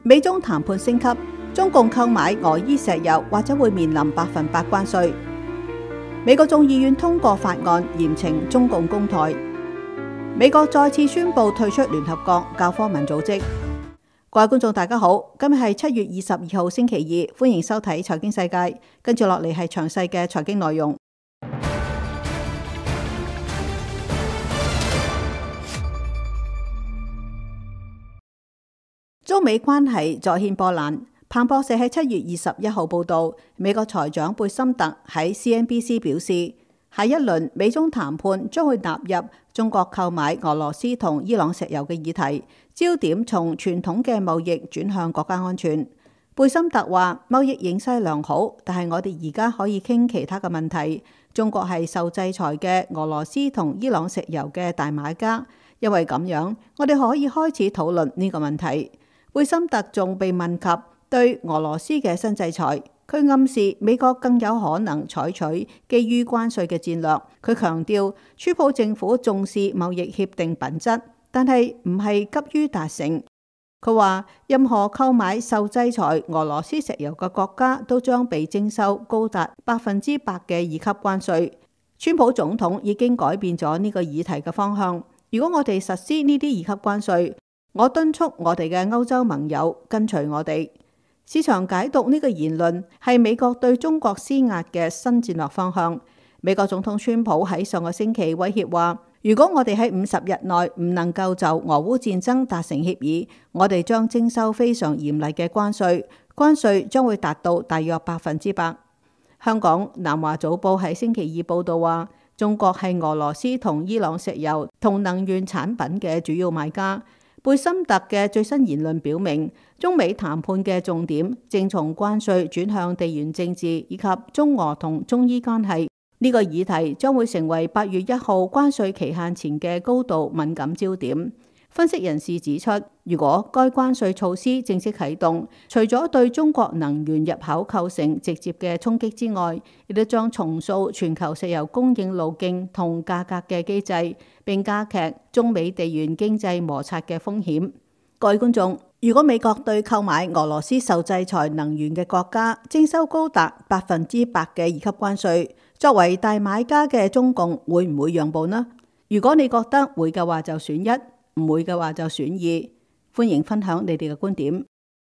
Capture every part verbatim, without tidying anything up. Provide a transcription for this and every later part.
美中談判升級，中共購買俄伊石油或者會面臨百分百關稅。美國眾議院通過法案嚴懲中共攻台。美國再次宣布退出聯合國教科文組織。各位觀眾大家好，今日係七月二十二號星期二，歡迎收睇財經世界。跟住落嚟係詳細嘅財經內容。中美關係再掀波瀾。彭博社喺七月二十一號報道，美國財長貝森特喺 C N B C 表示，下一輪美中談判將會納入中國購買俄羅斯同伊朗石油嘅議題，焦點從傳統嘅貿易轉向國家安全。貝森特話：貿易形勢良好，但係我哋而家可以傾其他嘅問題。中國係受制裁嘅俄羅斯同伊朗石油嘅大買家，因為咁樣，我哋可以開始討論呢個問題。貝森特仲被問及對俄羅斯嘅新制裁，佢暗示美國更有可能採取基於關稅嘅戰略。佢強調，川普政府重視貿易協定品質，但係唔係急於達成。佢話，任何購買受制裁俄羅斯石油嘅國家都將被徵收高達百分之百嘅二級關稅。川普總統已經改變咗呢個議題嘅方向。如果我哋實施呢啲二級關稅，我敦促我哋嘅歐洲盟友跟隨我哋。市場解讀呢個言論係美國對中國施壓嘅新戰略方向。美國總統川普喺上個星期威脅話，如果我哋喺五十日內唔能夠就俄烏戰爭達成協議，我哋將徵收非常嚴厲嘅關稅，關稅將會達到大約百分之百。香港南華早報喺星期二報道話，中國係俄羅斯同伊朗石油同能源產品嘅主要買家。貝森特嘅最新言論表明，中美談判嘅重點正從關稅轉向地緣政治以及中俄同中伊關係。呢個議題將會成為八月一號關稅期限前嘅高度敏感焦點。分析人士指出，如果該關稅措施正式啟動，除咗對中國能源入口構成直接嘅衝擊之外，亦都將重塑全球石油供應路徑同價格嘅機制，並加劇中美地緣經濟摩擦嘅風險。各位觀眾，如果美國對購買俄羅斯受制裁能源嘅國家徵收高達百分之百嘅二級關稅，作為大買家嘅中共會唔會讓步呢？如果你覺得會嘅話，就選一。唔會嘅話就選二，歡迎分享你哋嘅觀點。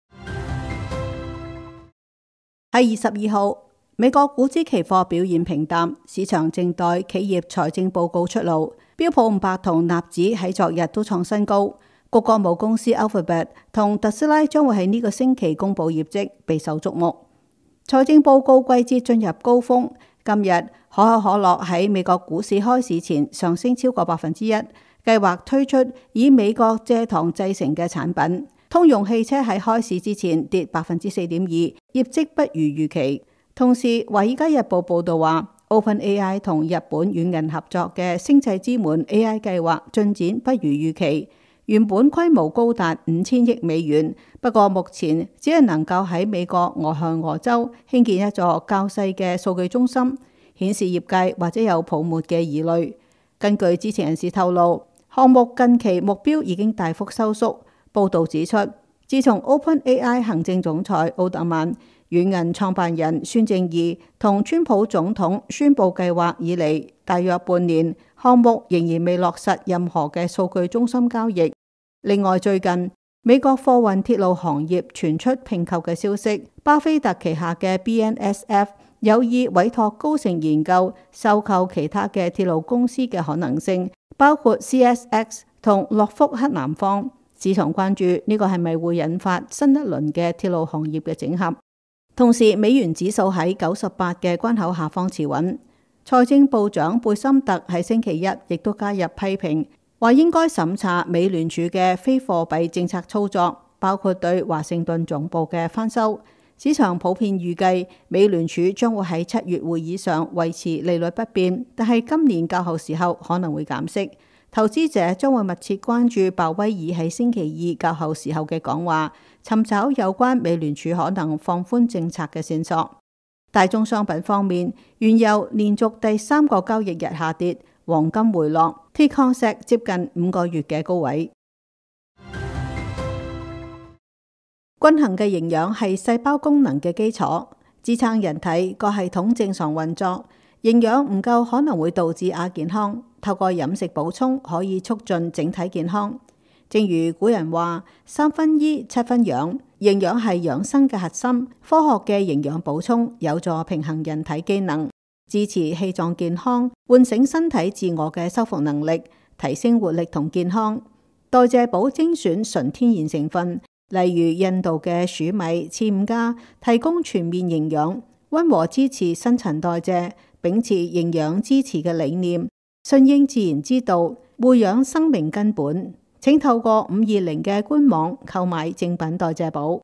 喺二十二號，美國股指期貨表現平淡，市場靜待企業財政報告出爐。標普五百同納指喺昨日都創新高。谷歌母公司 Alphabet 同特斯拉將會喺呢個星期公布業績，備受矚目。財政報告季節進入高峰，今日可口可樂喺美國股市開市前上升超過百分之一。計劃推出以美國蔗糖製成嘅產品。通用汽車喺開市之前跌百分之四點二，業績不如預期。同時，《華爾街日報》報道話 ，OpenAI 同日本軟銀合作嘅星際之門 A I 計劃進展不如預期。原本規模高達五千億美元，不過目前只係能夠喺美國俄亥俄州興建一座較細嘅數據中心，顯示業界或者有泡沫嘅疑慮。根據知情人士透露，項目近期目標已經大幅收縮。報導指出，自從 OpenAI 行政總裁奧特曼、軟銀創辦人孫正義同川普總統宣布計劃以嚟，大約半年，項目仍然未落實任何嘅數據中心交易。另外，最近美國貨運鐵路行業傳出併購嘅消息，巴菲特旗下嘅 B N S F 有意委託高盛研究收購其他嘅鐵路公司嘅可能性，包括 C S X 同諾福克南方。市場關注呢個係咪會引發新一輪嘅鐵路行業嘅整合。同時，美元指數喺九十八嘅關口下方持穩。財政部長貝森特喺星期一亦都加入批評，話應該審查美聯儲嘅非貨幣政策操作，包括對華盛頓總部嘅翻修。市場普遍預計美聯儲將會喺七月會議上維持利率不變，但係今年較後時候可能會減息。投資者將會密切關注鮑威爾喺星期二較後時候嘅講話，尋找有關美聯儲可能放寬政策嘅線索。大宗商品方面，原油連續第三個交易日下跌，黃金回落，鐵礦石接近五個月嘅高位。 均衡嘅營養係細胞功能嘅基礎，支撐人體各系統正常運作。營養唔夠可能會導致亞健康，透過飲食補充可以促進整體健康。正如古人話：三分醫，七分養，營養係養生嘅核心。科學嘅營養補充有助平衡人體機能，支持氣臟健康，喚醒身體自我嘅修復能力，提升活力同健康。代謝補精選純天然成分，例如印度嘅黍米、刺五加，提供全面營養，溫和支持新陳代謝，秉持營養支持嘅理念，順應自然之道，護養生命根本。請透過五二零嘅官網購買正品代謝補。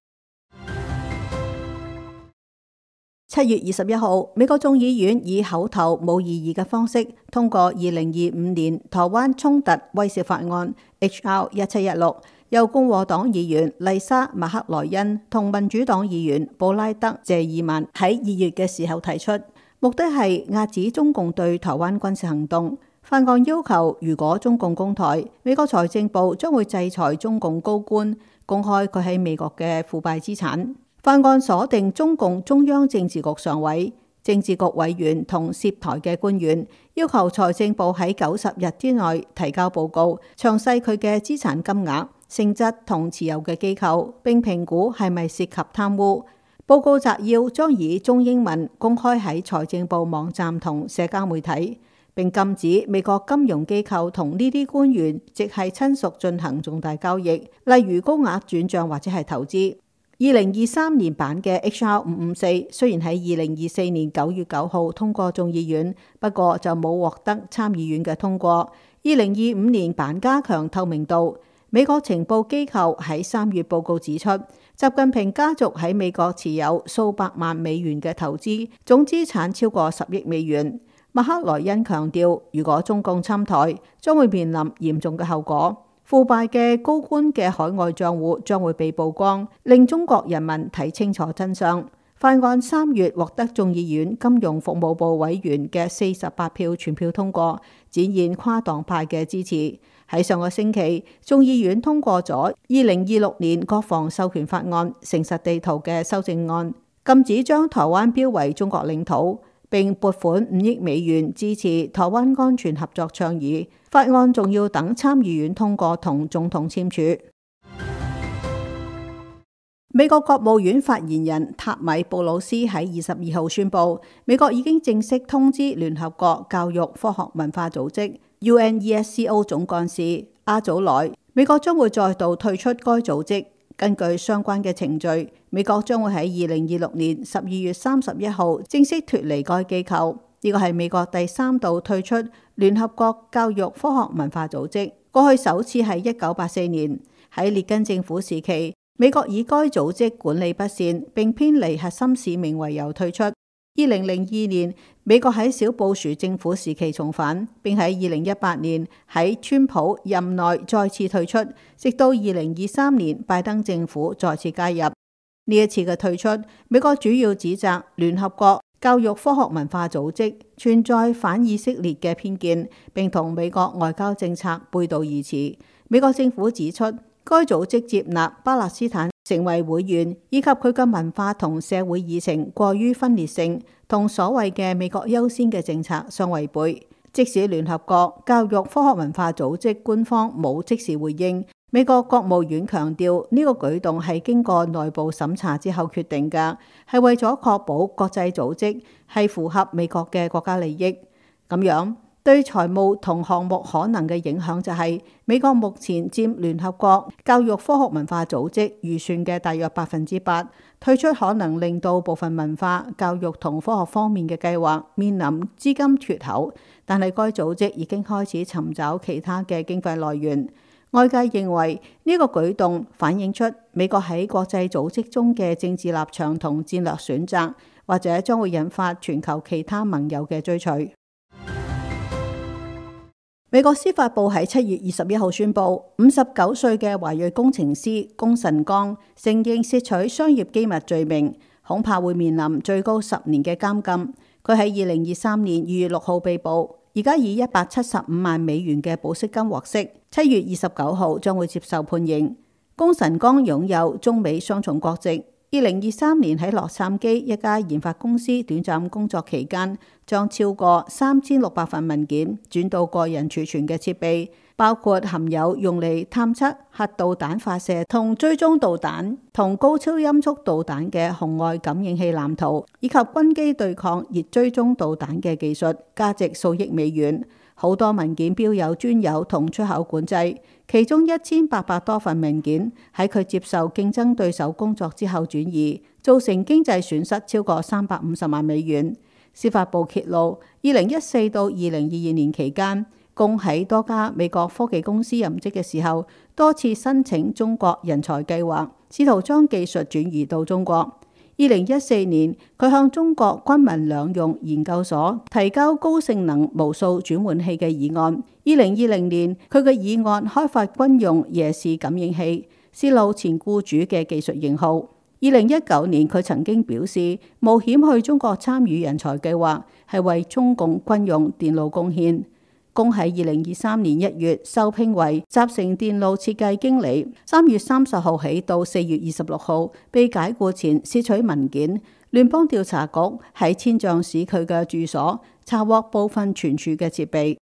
七月二十一號，美國眾議院以口頭冇異議嘅方式通過二零二五年台灣衝突威懾法案 H R 一七一六，由共和黨議員麗莎麥克萊恩同民主黨議員布拉德謝爾曼喺二月嘅時候提出，目的係遏止中共對台灣軍事行動。法案要求，如果中共攻台，美國財政部將會制裁中共高官，公開佢喺美國嘅腐敗資產。法案鎖定中共中央政治局常委、政治局委員同涉台嘅官員，要求財政部喺九十日之內提交報告，詳細佢嘅資產金額、性質同持有嘅機構，並評估係咪涉及貪污。報告摘要將以中英文公開喺財政部網站同社交媒體，並禁止美國金融機構同呢啲官員直系親屬進行重大交易，例如高額轉賬或者係投資。二零二三年版嘅 H R 五五四雖然喺二零二四年九月九號通過眾議院，不過就冇獲得參議院嘅通過。二零二五年版加強透明度。美國情報機構喺三月報告指出，習近平家族喺美國持有數百萬美元嘅投資，總資產超過十億美元。麥克萊恩強調，如果中共侵台，將會面臨嚴重嘅後果。腐敗嘅高官嘅海外賬戶將會被曝光，令中國人民睇清楚真相。法案三月獲得眾議院金融服務部委員嘅四十八票全票通過，展現跨黨派嘅支持。喺上個星期，眾議院通過咗二零二六年國防授權法案誠實地圖嘅修正案，禁止將台灣標為中國領土，並撥款五億美元支持台灣安全合作倡議。法案仲要等參議院通過同總統簽署。美國國務院發言人塔米布魯斯喺二十二號宣布，美國已經正式通知聯合國教育科學文化組織 U N E S C O 總幹事阿祖萊，美國將會再度退出該組織。根據相關嘅程序，美國將會喺二零二六年十二月三十一號正式脫離該機構。呢個係美國第三度退出聯合國教育科學文化組織。過去首次係一九八四年，喺列根政府時期，美國以該組織管理不善並偏離核心使命為由退出。二零零二年，美國喺小布殊政府時期重返，並喺二零一八年喺川普任內再次退出，直到二零二三年拜登政府再次加入。呢一次嘅退出，美國主要指責聯合國教育科學文化組織存在反以色列嘅偏見，並同美國外交政策背道而馳。美國政府指出，該組織接納巴勒斯坦成為會員，以及佢嘅文化同社會議程過於分裂性，同所謂嘅美國優先嘅政策相違背。即使聯合國教育科學文化組織官方冇即時回應，美國國務院強調呢個舉動係經過內部審查之後決定嘅，係為咗確保國際組織係符合美國嘅國家利益。咁樣對財務同項目可能嘅影響就係，美國目前佔聯合國教育科學文化組織預算嘅大約百分之八，退出可能令到部分文化、教育同科學方面嘅計劃面臨資金缺口，但係該組織已經開始尋找其他嘅經費來源。外界認為呢個舉動反映出美國喺國際組織中嘅政治立場同戰略選擇，或者將會引發全球其他盟友嘅追隨。美國司法部喺七月二十一號宣布，五十九歲嘅華裔工程師龔晨光承認竊取商業機密罪名，恐怕會面臨最高十年嘅監禁。佢喺二零二三年二月六號被捕，而家以一百七十五萬美元嘅保釋金獲釋，七月二十九號將會接受判刑。 龔晨剛擁有中美雙重國籍。二零二三年喺洛杉磯一家研發公司短暫工作期間，將超過三千六百份文件轉到個人儲存嘅設備，包括含有用嚟探測核導彈發射同追蹤導彈同高超音速導彈嘅紅外感應器藍圖，以及軍機對抗熱追蹤導彈嘅技術，價值數億美元。好多文件標有專有同出口管制，其中一千八百多份文件喺佢接受競爭對手工作之後轉移，造成經濟損失超過三百五十萬美元。司法部揭露，二零一四到二零二二年期間，龔喺多家美國科技公司任職嘅時候，多次申請中國人才計劃，試圖將技術轉移到中國。二零一四年，佢向中國軍民兩用研究所提交高性能無數轉換器嘅議案。二零二零年，佢嘅議案開發軍用夜視感應器，泄露前僱主嘅技術型號。二零一九年，佢曾經表示冒險去中國參與人才計劃係為中共軍用電腦貢獻。龔喺二零二三年一月受聘為集成電路設計經理，三月三十號起到四月二十六號被解雇前竊取文件。聯邦調查局喺千象市佢嘅住所查獲部分存儲嘅設備。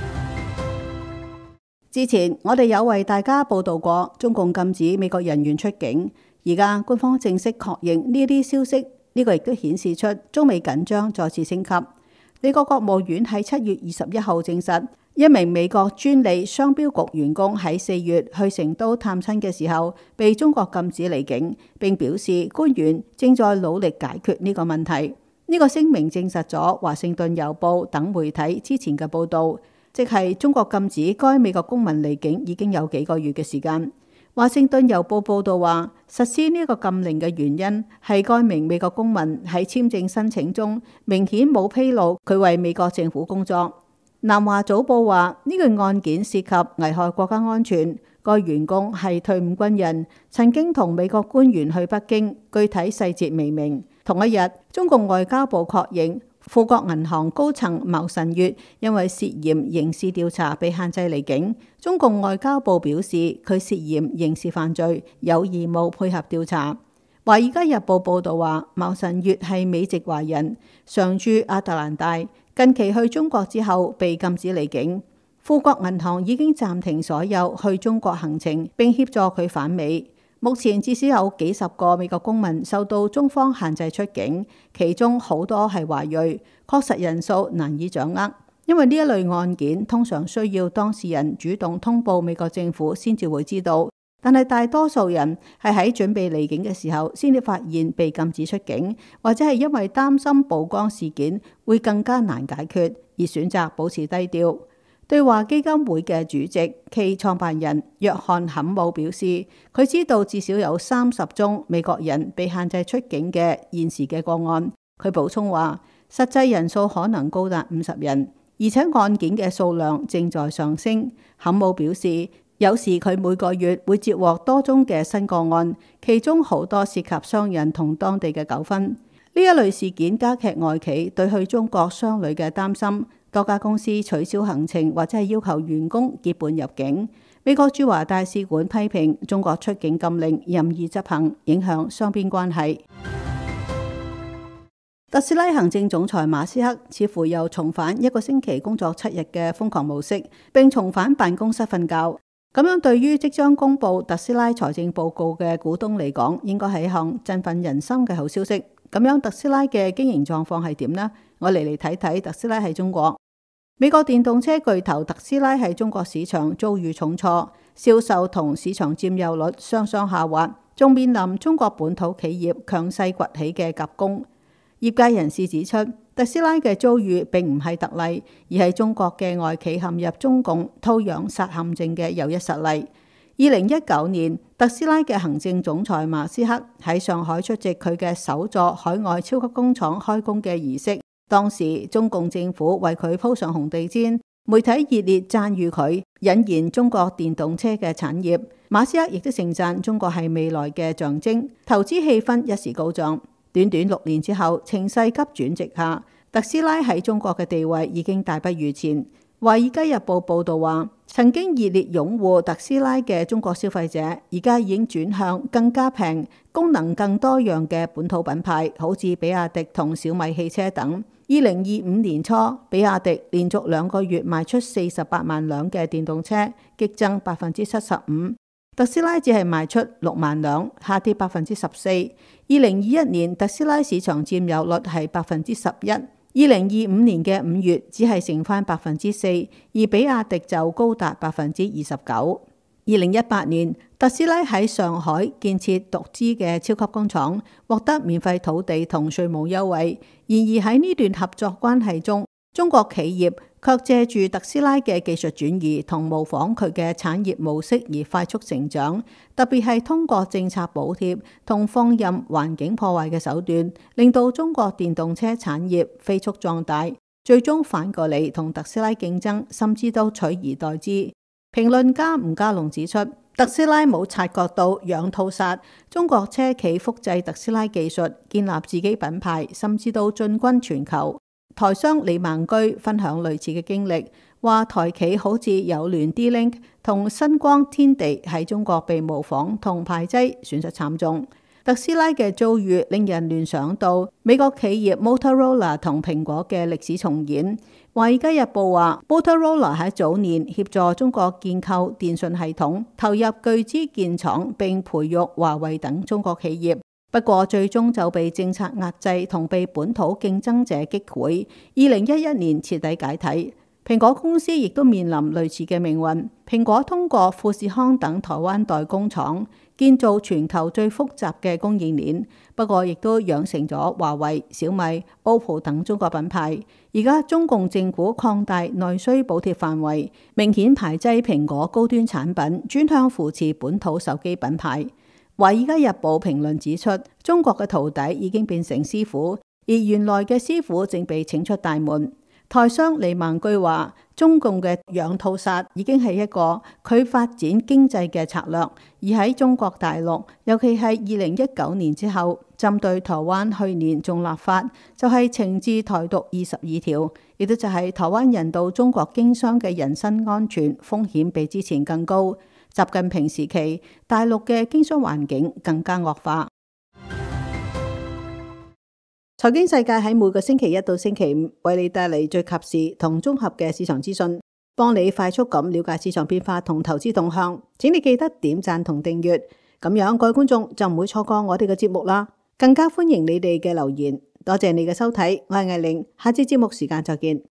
之前我哋有為大家報道過中共禁止美國人員出境，而家官方正式確認呢啲消息，呢個亦都顯示出中美緊張再次升級。美國國務院喺七月二十一號證實，一名美國專利商標局員工喺四月去成都探親嘅時候，被中國禁止離境，並表示官員正在努力解決呢個問題。呢個聲明證實咗華盛頓郵報等媒體之前嘅報導，即係中國禁止該美國公民離境已經有幾個月嘅時間。華盛頓郵報報導話，實施呢個禁令嘅原因係該名美國公民喺簽證申請中明顯冇披露佢為美國政府工作。南華早報話，呢個案件涉及危害國家安全，該員工係退伍軍人，曾經同美國官員去北京，具體細節未明。同一日，中共外交部確認富國銀行高層牟晨月因為涉嫌刑事調查被限制離境。中共外交部表示佢涉嫌刑事犯罪，有義務配合調查。華爾街日報報導話，牟晨月係美籍華人，常駐亞特蘭大，近期去中國之後被禁止離境。富國銀行已經暫停所有去中國行程，並協助佢返美。目前至少有幾十個美國公民受到中方限制出境，其中好多係華裔，確實人數難以掌握。因為呢一類案件通常需要當事人主動通報美國政府先至會知道，但係大多數人係喺準備離境嘅時候先至發現被禁止出境，或者係因為擔心曝光事件會更加難解決而選擇保持低調。對華基金會嘅主席暨創辦人約翰坎姆表示，佢知道至少有三十宗美國人被限制出境嘅現時嘅個案。佢補充話，實際人數可能高達五十人，而且案件嘅數量正在上升。坎姆表示，有時佢每個月會接獲多宗嘅新個案，其中好多涉及商人同當地嘅糾紛。呢一類事件加劇外企對去中國商旅嘅擔心。多家公司取消行程或者係要求員工結伴入境。美國駐華大使館批評中國出境禁令任意執行，影響雙邊關係。特斯拉行政總裁馬斯克似乎又重返一個星期工作七日嘅瘋狂模式，並重返辦公室瞓覺。咁樣對於即將公布特斯拉財政報告嘅股東嚟講，應該係一項振奮人心嘅好消息。咁樣特斯拉嘅經營狀況係點呢？我嚟嚟睇睇特斯拉喺中國。美國電動車巨頭特斯拉喺中國市場遭遇重挫，銷售同市場佔有率雙雙下滑，仲面臨中國本土企業強勢崛起嘅夾攻。業界人士指出，特斯拉嘅遭遇並唔係特例，而係中國嘅外企陷入中共掏羊殺陷阱嘅又一實例。二零一九年，特斯拉嘅行政總裁馬斯克喺上海出席佢嘅首座海外超級工廠開工嘅儀式。當時中共政府為佢鋪上紅地毯，媒體熱烈讚譽佢，引言中國電動車嘅產業。馬斯克亦都盛讚中國係未來嘅象徵，投資氣氛一時高漲。短短六年之後，情勢急轉直下，特斯拉喺中國嘅地位已經大不如前。 華爾街日報報導話，曾經熱烈擁護特斯拉嘅中國消費者，而家已經轉向更加平、功能更多樣嘅本土品牌，好似比亞迪同小米汽車等。二零二五年初，比亞迪連續兩個月賣出四十八萬輛嘅電動車，激增百分之七十五。特斯拉只係賣出六萬輛，下跌百分之十四。二零二一年，特斯拉市場佔有率係百分之十一。二零二五年嘅五月只係剩翻百分之四，而比亞迪就高達百分之二十九。二零一八年，特斯拉喺上海建設獨資嘅超級工廠，獲得免費土地同稅務優惠。然而喺呢段合作關係中，中國企業卻借住特斯拉嘅技術轉移同模仿佢嘅產業模式而快速成長，特別係通過政策補貼同放任環境破壞嘅手段，令到中國電動車產業飛速壯大，最終反過嚟同特斯拉競爭，甚至都取而代之。評論家吳家龍指出，特斯拉冇察覺到養套殺，中國車企複製特斯拉技術，建立自己品牌，甚至到進軍全球。台商李孟居分享類似嘅經歷，話台企好似友聯 D-Link 同新光天地喺中國被模仿同排擠，損失慘重。特斯拉嘅遭遇令人聯想到美國企業 Motorola 同蘋果嘅歷史重演。華爾街日報話 Motorola 喺早年協助中國建構電信系統，投入巨資建廠並培育華為等中國企業。不過最終就被政策壓制同被本土競爭者擊潰，二零一一年徹底解體。蘋果公司亦都面臨類似嘅命運。蘋果通過富士康等台灣代工廠建造全球最複雜嘅供應鏈，不過亦都養成咗華為、小米、O P P O 等中國品牌。而家中共政府擴大內需補貼範圍，明顯排擠蘋果高端產品，轉向扶持本土手機品牌。華爾街日報評論指出，中國嘅徒弟已經變成師傅，而原來嘅師傅正被請出大門。台商李孟居話，中共嘅養套殺已經係一個佢發展經濟嘅策略，而喺中國大陸，尤其係二零一九年之後，針對台灣去年仲立法，就係懲治台獨二十二條，亦都就係台灣人到中國經商嘅人身安全風險比之前更高。習近平時期，大陸嘅經商環境更加惡化。財經世界喺每個星期一到星期五為你帶嚟最及時同綜合嘅市場資訊，幫你快速咁了解市場變化同投資動向。請你記得點讚同訂閱，咁樣各位觀眾就唔會錯過我哋嘅節目啦。更加歡迎你哋嘅留言。多謝你嘅收睇，我係艾玲，下次節目時間再見。